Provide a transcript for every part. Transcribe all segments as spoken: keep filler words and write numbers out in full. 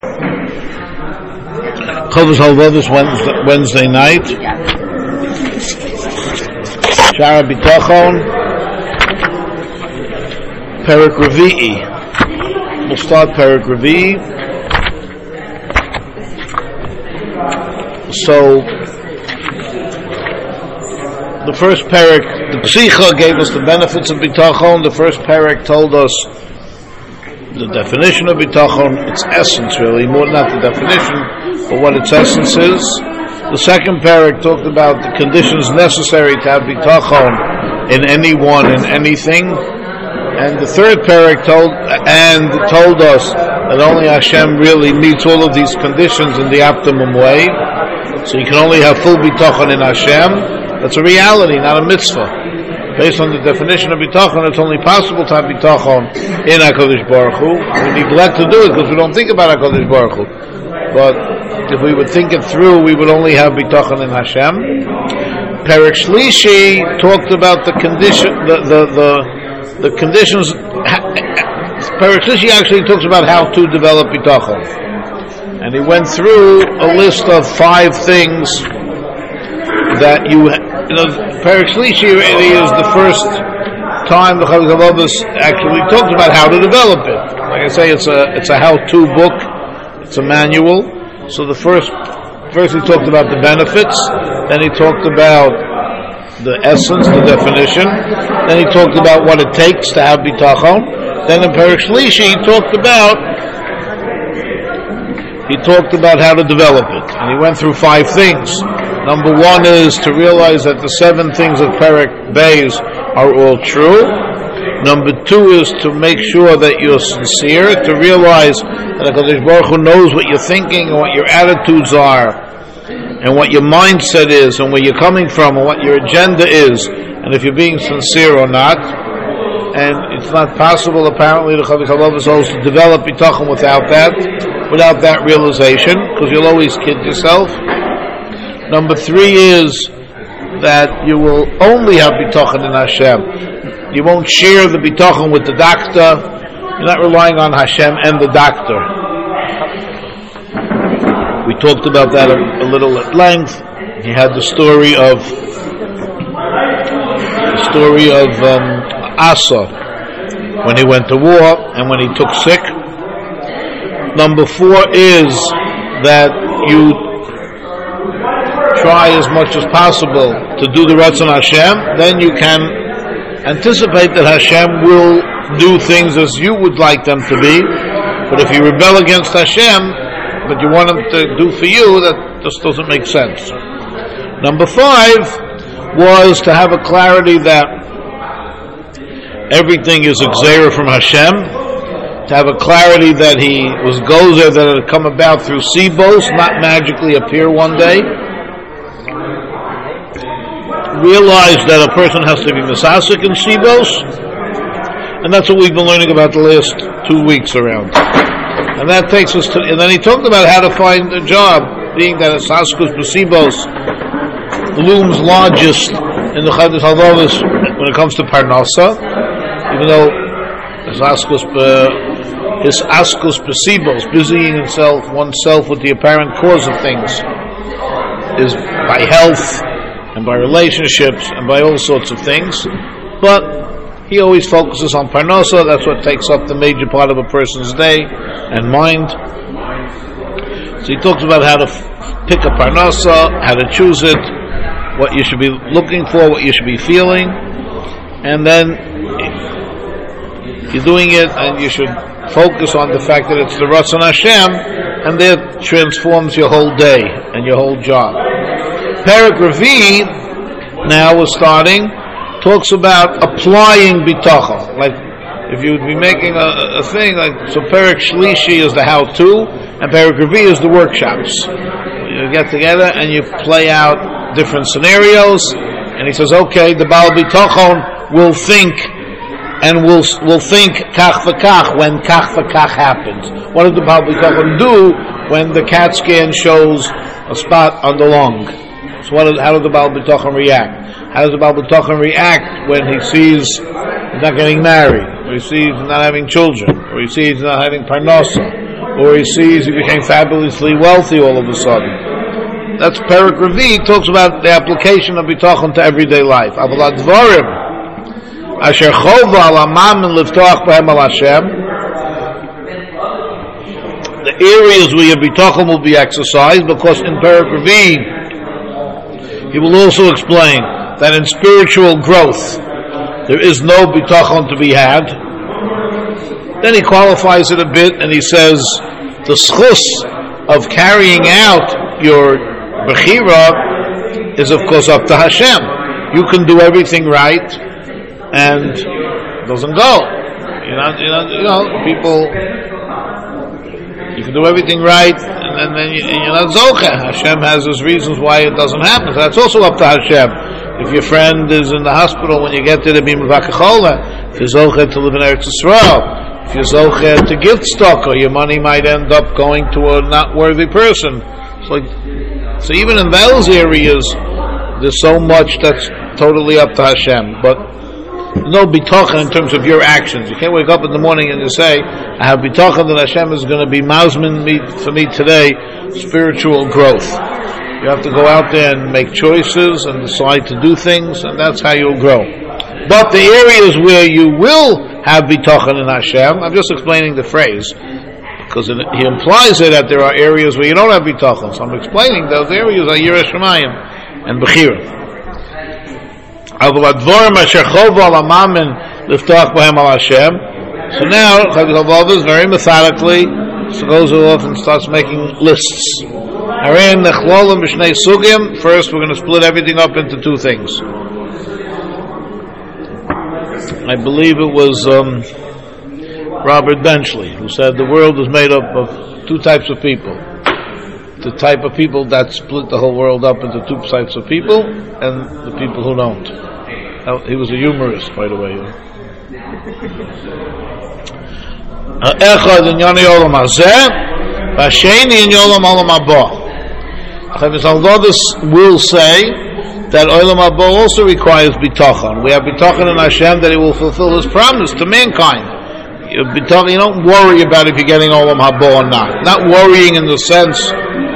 Chovos Halvados Wednesday, Wednesday night. Shara Bitachon. Perek Revi'i. We'll start Perek Revi'i. So, the first Perek, the Psicha gave us the benefits of Bitachon. The first Perek told us the definition of Bitachon, its essence really, more not the definition, but what its essence is. The second Perek talked about the conditions necessary to have Bitachon in anyone and anything. And the third Perek told and told us that only Hashem really meets all of these conditions in the optimum way. So you can only have full Bitachon in Hashem. That's a reality, not a mitzvah. Based on the definition of Bitachon, it's only possible to have Bitachon in HaKadosh Baruch Hu. We neglect to do it because we don't think about HaKadosh Baruch Hu. But if we would think it through, we would only have Bitachon in Hashem. Perek Shlishi talked about the condition, the the the, the conditions. Perek Shlishi actually talks about how to develop Bitachon, and he went through a list of five things that you. You know, Perek Shlishi really is the first time the Chovos Halvados actually talks about how to develop it. Like I say, it's a it's a how-to book, it's a manual. So the first first he talked about the benefits, then he talked about the essence, the definition, then he talked about what it takes to have bitachon. Then in Perek Shlishi he talked about he talked about how to develop it, and he went through five things. Number one is to realize that the seven things of Perek Beis are all true. Number two is to make sure that you're sincere, to realize that HaKadosh Baruch Hu knows what you're thinking and what your attitudes are, and what your mindset is, and where you're coming from, and what your agenda is, and if you're being sincere or not. And it's not possible, apparently, the Chovos Halvados also to develop bitachon without that, without that realization, because you'll always kid yourself. Number three is that you will only have bitachon in Hashem. You won't share the bitachon with the doctor. You're not relying on Hashem and the doctor. We talked about that a, a little at length. He had the story of the story of um, Asa when he went to war and when he took sick. Number four is that you try as much as possible to do the Ratzon Hashem, then you can anticipate that Hashem will do things as you would like them to be. But if you rebel against Hashem, but you want Him to do for you, that just doesn't make sense. Number five was to have a clarity that everything is a gzeira from Hashem, to have a clarity that He was gozer, that it had come about through sibos, not magically appear one day. Realize that a person has to be misasik in sibos, and that's what we've been learning about the last two weeks around. And that takes us to, and then he talked about how to find a job, being that asaskus b'sibos looms largest in the Chovos Halvados when it comes to parnasa, even though asaskus his askus b'sibos, busying himself oneself with the apparent cause of things, is by health and by relationships and by all sorts of things, but he always focuses on parnasa. That's what takes up the major part of a person's day and mind. So he talks about how to f- pick a parnasa, how to choose it, what you should be looking for, what you should be feeling, and then you're doing it, and you should focus on the fact that it's the Ratzon Hashem, and that transforms your whole day and your whole job. Perek Revi'i, now we're starting, talks about applying bitachon. Like, if you would be making a, a thing, like, so Perek Shlishi is the how-to, and Perek Revi'i is the workshops. You get together and you play out different scenarios, and he says, okay, the Baal Bitachon will think, and will will think kach v'kach when kach v'kach happens. What does the Baal Bitachon do when the CAT scan shows a spot on the lung? So what is, how does the Baal Bitachon react? How does the Baal Bitachon react when he sees he's not getting married, or he sees he's not having children, or he sees he's not having parnasa, or he sees he became fabulously wealthy all of a sudden. That's Perek Revi, talks about the application of bitachon to everyday life. Aval advarim asher chova al hamamin liftoach b'hem al Hashem, the areas where your bitachon will be exercised, because in Perek Revi he will also explain that in spiritual growth there is no bitachon to be had. Then he qualifies it a bit and he says the schus of carrying out your bechira is of course up to Hashem. You can do everything right and it doesn't go. You know, you know, you know people, you can do everything right and then you, you're not zocheh. Hashem has his reasons why it doesn't happen. So that's also up to Hashem. If your friend is in the hospital, when you get there to be mevakachola, if you're zocheh to live in Eretz Yisrael, if you're zocheh to give tzedakah, your money might end up going to a not worthy person. So, like, so even in those areas, there's so much that's totally up to Hashem. But no bitachon in terms of your actions. You can't wake up in the morning and you say, I have bitachon that Hashem is going to be mausmin me for me today, spiritual growth. You have to go out there and make choices and decide to do things, and that's how you'll grow. But the areas where you will have bitachon in Hashem, I'm just explaining the phrase, because it, he implies it that there are areas where you don't have bitachon. So I'm explaining those areas are Yireh Shamayim and Bechira. So now Chaim is very methodically so goes off and starts making lists. First, we're going to split everything up into two things. I believe it was um, Robert Benchley who said the world is made up of two types of people. The type of people that split the whole world up into two types of people, and the people who don't. Now, he was a humorist, by the way. Echad in Yoni Olam Hazeh, Vasheni in Yolam Olam Haba. Although this will say that Olam Haba also requires bitachon. We have bitachon in Hashem that He will fulfill His promise to mankind. You don't worry about if you're getting Olam Haba or not. Not worrying in the sense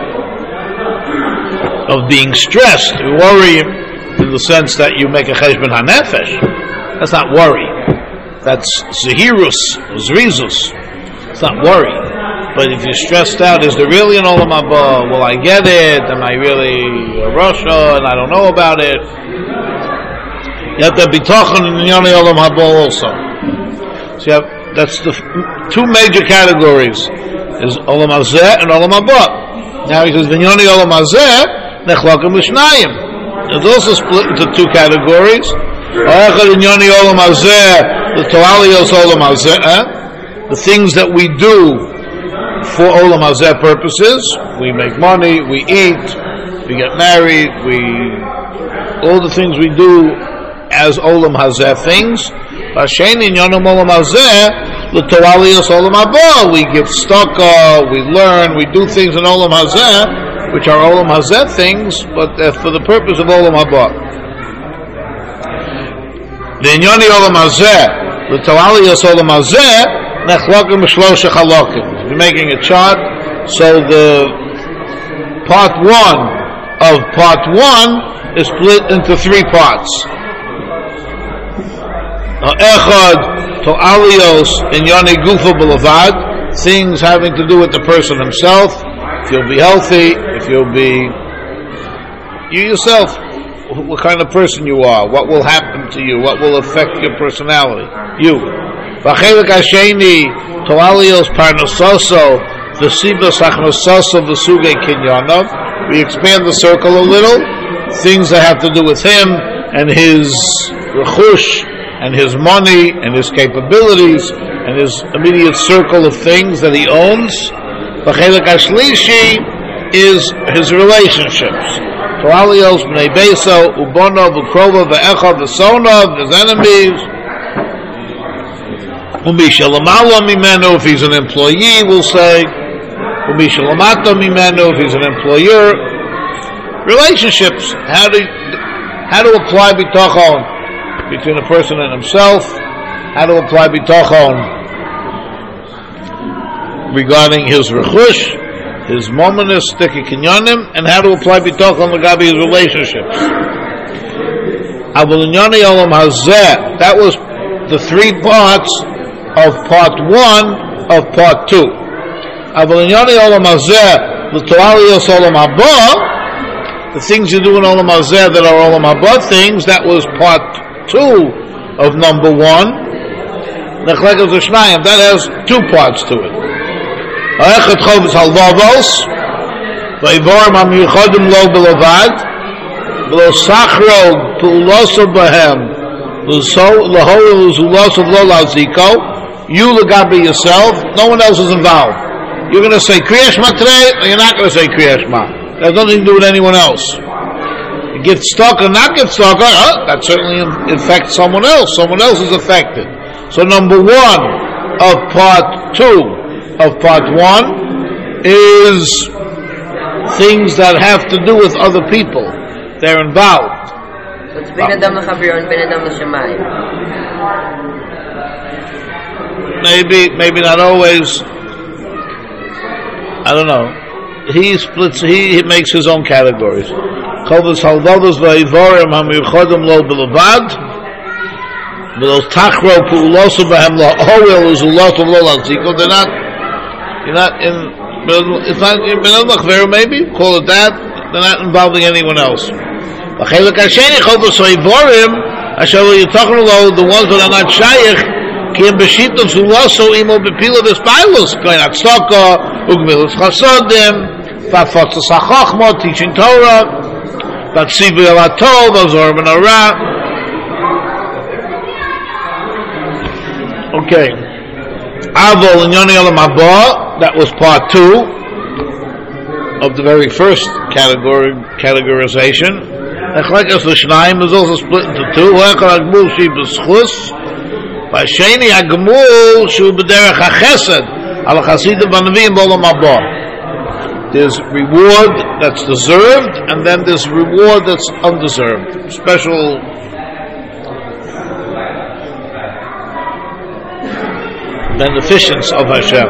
of being stressed. You worry in the sense that you make a cheshbon hanefesh. That's not worry. That's zehirus, zrizus. It's not worry. But if you're stressed out, is there really an Olam Haba? Will I get it? Am I really a Rasha and I don't know about it? You have to be talking in Yoni Olam Haba also. So you have, that's the two major categories, is Olam Hazeh and Olam Haba. Now he says, V'nyoni Olam Hazeh, Nechlakim L'shnayim. It's also split into two categories. Ha'echad V'nyoni Olam Hazeh, the To'aliyos Olam Hazeh, the things that we do for Olam Hazeh purposes. We make money, we eat, we get married, we all the things we do as Olam Hazeh things. Hasheni Yonim Olam Hazeh, the To'aliyos Olam Haba. We give tzedakah, we learn, we do things in Olam Hazeh, which are Olam Hazeh things, but uh, for the purpose of Olam Haba. The Yoni Olam Hazeh, the To'aliyos Olam Hazeh, Nechlakim Shlosha Chalakim. We're making a chart, so the part one of part one is split into three parts. Echad To'aliyos in Yoni Gufa Boulevard, things having to do with the person himself. If you'll be healthy, if you'll be you yourself, what kind of person you are, what will happen to you, what will affect your personality, you. V'chelik hasheni To'aliyos Parnasoso V'sibas Achnososo V'sugei Kinyanov. We expand the circle a little, things that have to do with him and his rechush and his money and his capabilities and his immediate circle of things that he owns. V'chelik hashlishi is his relationships. To'aliyos B'nei Beso Ubono V'krova V'echad V'sonov, his enemies. Umisha Lamalo Mimenu, if he's an employee, we'll say. Umisha Lamato Mimenu, if he's an employer. Relationships. How to how to apply bitachon between a person and himself. How to apply bitachon regarding his rechush, his mominus, sticky kinyonim, and how to apply bitachon l'gabi his relationships. Avol inyoni olam hazeh, that was the three parts of part one of part two. Avol inyoni olam hazeh, l'toaliyos olam haba, the things you do in olam hazeh that are olam haba things, that was part two of number one. That has two parts to it. Ha'echad chovos halvavos, v'yivorim ha'miyuchodim lo b'levad, v'lo sachro pu'uloso b'hem, l'hoel u'zuloso lo l'aziko, you l'gabi yourself, no one else is involved. You're going to say Kriya Shema today, or you're not going to say Kriya Shema. That has nothing to do with anyone else. You get stuck or not get stuck, uh, that certainly affects someone else. Someone else is affected. So number one of part two of part one is things that have to do with other people. They're involved. So it's Ben Adam l'Chaviro and Ben Adam l'Shamayim. Maybe, maybe not always. I don't know. He splits. He, he makes his own categories. Chovos halvavos v'yivorim ha'miyuchodim lo b'levad. Those tachro pu'ulosu b'hem la'oel u'zulosu lo l'aziko. They're not. You're not in. It's not in ben l'chver. Maybe call it that. They're not involving anyone else. V'chelik hasheni chovos ha'yivorim asher lo yitachnu lo, the ones that are not shayich ki em b'shitos ulosu imo b'pila v'spailos koin atztaka ugmilos chasodim v'afotzos ha'chochma, teaching Torah v'tzivu yalatov v'zorim and ara. Okay. Avol inyoni olam haba, that was part two of the very first category categorization. Echlekes l'shnayim is also split into two. Ha'echad ha'gmul shi b'schus, v'asheni ha'gmul shu b'derech ha'chesed al ha'chasidim v'navim b'olam haba. There's reward that's deserved, and then there's reward that's undeserved. Special beneficence of Hashem.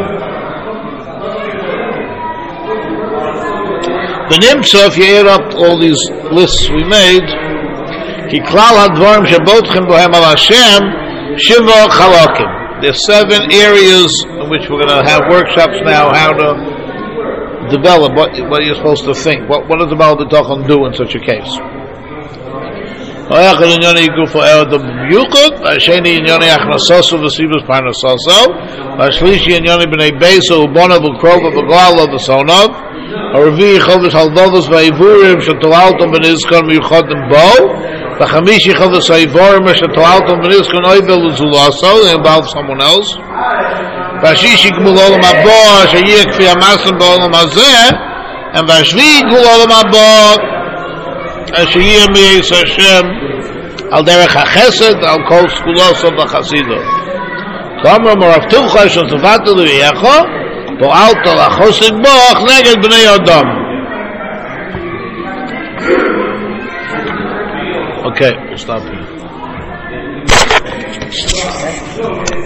The Nimtza, if you add up all these lists we made, Ki klal hadvarim shebotchem bohem al Hashem shiva chalakim. There's seven areas in which we're going to have workshops now, how to develop what, what you're supposed to think. What, what does the Baal B'tachon do in such a case? Ha'echad inyoni gufo e'od b'yuchot, ha'sheni inyoni achnasoso v'sivus parnasoso, ha'shlishi inyoni b'nei beso u'bonav u'krova v'glalav v'sonov, ha'revi'i chovos halvavos v'yivurim shetolaltom b'nizkon miyuchodim bo, ha'chamishi chovos ha'yivurim shetolaltom b'nizkon oivel u'zulaso, they involve someone else, ha'shishi gmul olam haba sheyeh kfi ha'masim b'olam hazeh, and ha'shvi'i gmul olam haba Ashiyah miyis Hashem al derech hachesed al kol skuloso b'chasido. Kamar morav tuvcha shel tuvata l'viyecho po'alto lachosik boch neged b'nei Adam. Okay, we'll stop here.